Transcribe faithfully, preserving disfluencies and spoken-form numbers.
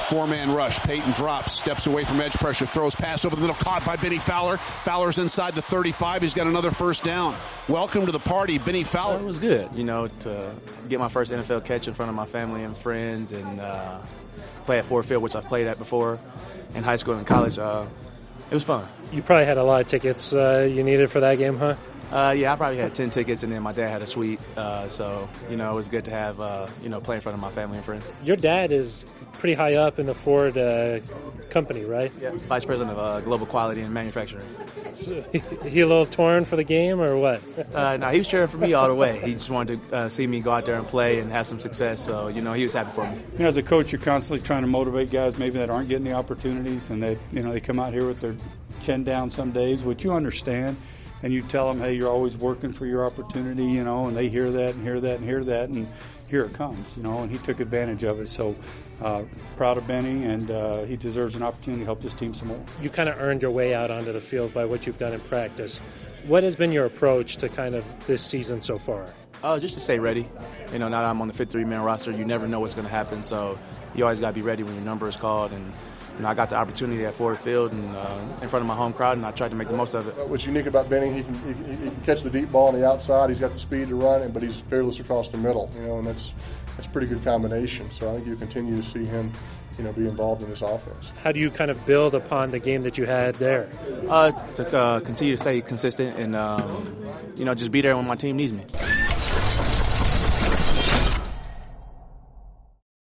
Four-man rush. Peyton drops, steps away from edge pressure, throws pass over the middle, caught by Benny Fowler. Fowler's inside the thirty-five. He's got another first down. Welcome to the party, Benny Fowler. Well, it was good, you know, to get my first N F L catch in front of my family and friends and uh, play at Ford Field, which I've played at before in high school and college. Uh, it was fun. You probably had a lot of tickets uh, you needed for that game, huh? Uh, yeah, I probably had ten tickets, and then my dad had a suite. Uh, so, you know, it was good to have, uh, you know, play in front of my family and friends. Your dad is pretty high up in the Ford uh, company, right? Yeah, Vice President of uh, Global Quality and Manufacturing. So, he a little torn for the game or what? uh, no, he was cheering for me all the way. He just wanted to uh, see me go out there and play and have some success. So, you know, he was happy for me. You know, as a coach, you're constantly trying to motivate guys maybe that aren't getting the opportunities, and they, you know, they come out here with their chin down some days, which you understand. And you tell them, hey, you're always working for your opportunity, you know, and they hear that and hear that and hear that, and here it comes, you know, and he took advantage of it. So uh, proud of Benny, and uh, he deserves an opportunity to help this team some more. You kind of earned your way out onto the field by what you've done in practice. What has been your approach to kind of this season so far? Uh, just to stay ready. You know, now that I'm on the fifty-three man roster, you never know what's going to happen, so you always got to be ready when your number is called. And you know, I got the opportunity at Ford Field and uh, in front of my home crowd, and I tried to make the most of it. What's unique about Benny, he can, he, he can catch the deep ball on the outside. He's got the speed to run it, but he's fearless across the middle. You know, and that's that's a pretty good combination. So I think you continue to see him, you know, be involved in this offense. How do you kind of build upon the game that you had there? Uh, to uh, continue to stay consistent and um, you know, just be there when my team needs me.